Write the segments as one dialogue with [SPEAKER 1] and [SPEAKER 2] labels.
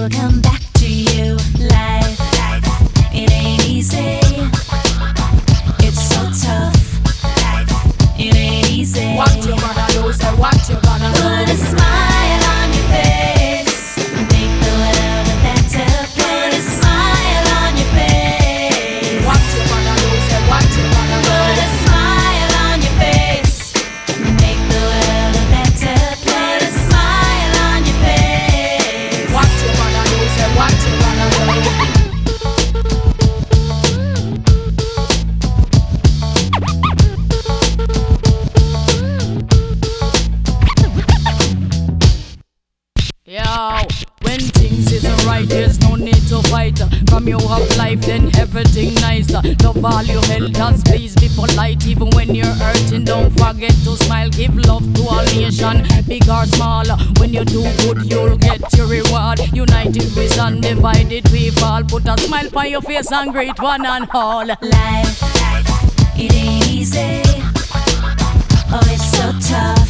[SPEAKER 1] will come back to you. Life, it ain't easy. It's so tough. It ain't easy.
[SPEAKER 2] What you gonna do? Say what you gonna do?
[SPEAKER 1] Put a smile on your face. Make the world a better place. Put a smile on your face.
[SPEAKER 2] What you gonna do? Say what you gonna do?
[SPEAKER 1] Put a smile on your face. Make the world a better place. Put a smile on your face.
[SPEAKER 2] What you gonna do? Say what you gonna do? Yo, when things isn't right, there's no need to fight. From you have life, then everything nicer. Love all your elders, please be polite. Even when you're hurting, don't forget to smile. Give love to all nation, big or small. When you do good, you'll get your reward. United we stand, divided we fall. Put a smile on your face and greet one and all.
[SPEAKER 1] Life, it ain't easy. Oh, it's so tough.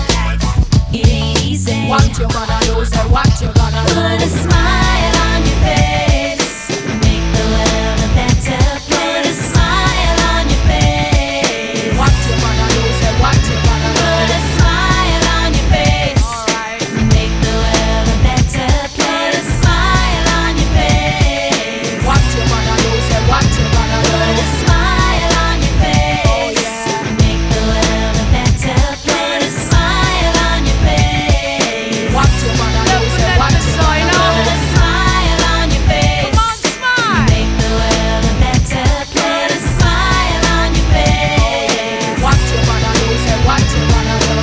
[SPEAKER 1] It ain't easy.
[SPEAKER 2] What you gonna do? Say what you gonna do?
[SPEAKER 1] Put a smile on your face. Make the world a better place. Put a smile on your face.
[SPEAKER 2] What you gonna do? Say what you gonna do?
[SPEAKER 1] Put a smile on your face.
[SPEAKER 2] Alright.
[SPEAKER 1] Make the world a better place. Put a smile on your face.
[SPEAKER 2] What you gonna do? Say what you gonna do?
[SPEAKER 1] Put a smile on your face.
[SPEAKER 2] yeah.
[SPEAKER 1] Make the world a better place. Put a smile on your face.
[SPEAKER 2] What you gonna do? Say what you gonna do?
[SPEAKER 1] Put a smile on your face.
[SPEAKER 2] Come on, smile.
[SPEAKER 1] Make the world a better place. Put a smile on your face.
[SPEAKER 2] What you gonna do? Say what you gonna do?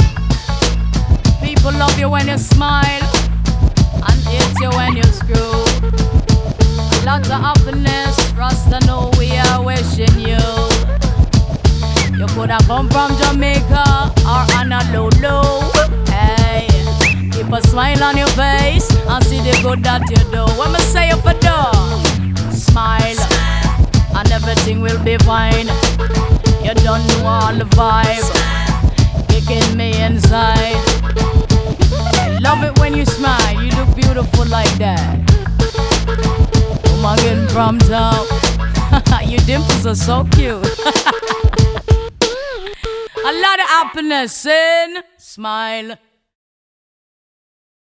[SPEAKER 2] People love you when you smile and hate you when you screw. Lots of happiness, Rasta know we are wishing you. You coulda come from Jamaica or Honolulu. Hey, keep a smile on your face and see the good that you do. When me say you for do, smile and everything will be fine. You don't know all the vibe kicking me inside. I love it when you smile. You look beautiful like that. Oh my God, from top. Your dimples are so cute. A lot of happiness in smile.